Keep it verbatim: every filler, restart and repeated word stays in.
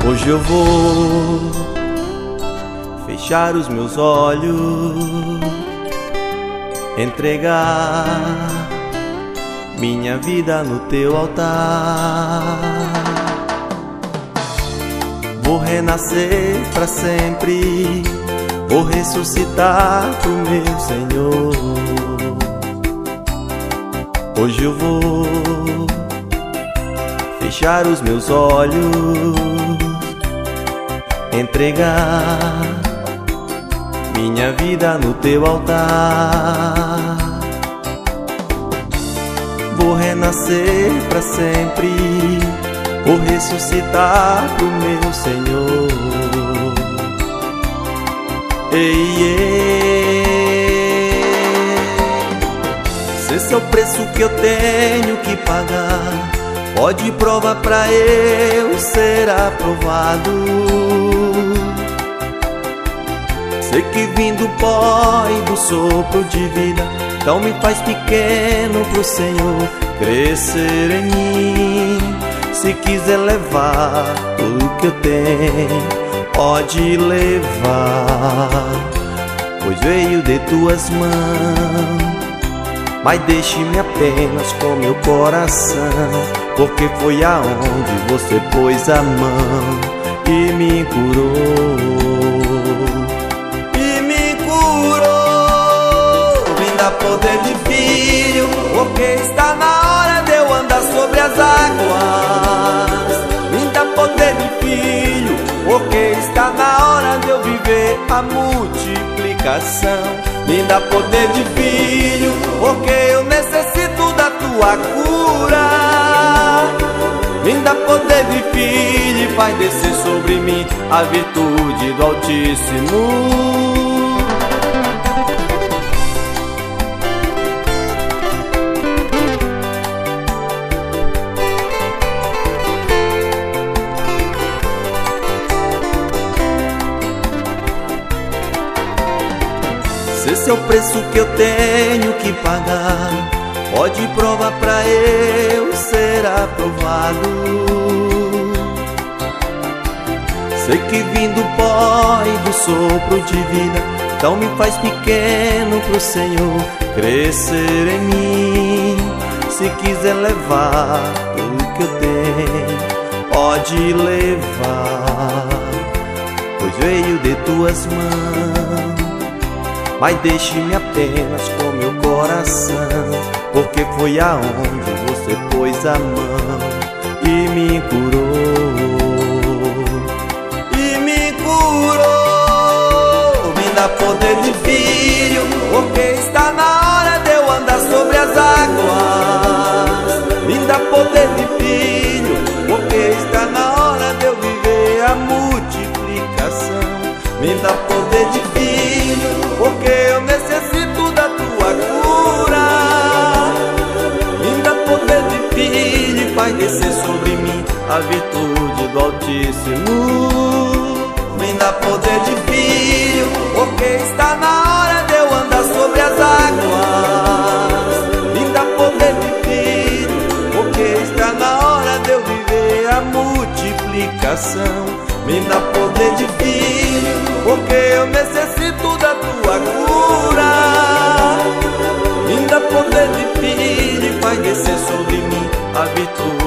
Hoje eu vou fechar os meus olhos, entregar minha vida no teu altar. Vou renascer pra sempre, vou ressuscitar pro meu Senhor. Hoje eu vou fechar os meus olhos, entregar minha vida no teu altar. Vou renascer pra sempre, vou ressuscitar pro meu Senhor. Ei, ei, se esse é o preço que eu tenho que pagar, pode provar pra eu ser aprovado. Sei que vim do pó e do sopro de vida, então me faz pequeno pro Senhor crescer em mim. Se quiser levar tudo que eu tenho, pode levar, pois veio de tuas mãos. Mas deixe-me apenas com meu coração, porque foi aonde você pôs a mão e me curou. E me curou. Me dá poder de filho, porque está na hora de eu andar sobre as águas. Me dá poder de filho, porque está na hora de eu viver a multiplicação. Me dá poder de filho, porque eu necessito da tua cura. Me dá poder de filho e faz descer sobre mim a virtude do Altíssimo. Se esse é o preço que eu tenho que pagar, pode provar pra eu ser aprovado. Sei que vim do pó e do sopro de vida, então me faz pequeno pro Senhor crescer em mim. Se quiser levar tudo que eu tenho, pode levar, pois veio de tuas mãos. Mas deixe-me apenas com meu coração, porque foi aonde você pôs a mão e me curou. E me curou. Me dá poder de filho, porque está na hora de eu andar sobre as águas. Me dá poder de filho, porque está na hora de eu viver a multiplicação. Me dá poder de filho, porque eu necessito da tua cura. Me dá poder de filho e faz descer sobre mim a virtude do Altíssimo. Me dá poder de filho, porque está na hora de eu andar sobre as águas. Me dá poder de filho, porque está na hora de eu viver a multiplicação. Me dá poder de filho, porque eu necessito da tua cura. Me dá poder de filho e faz descer sobre mim a virtude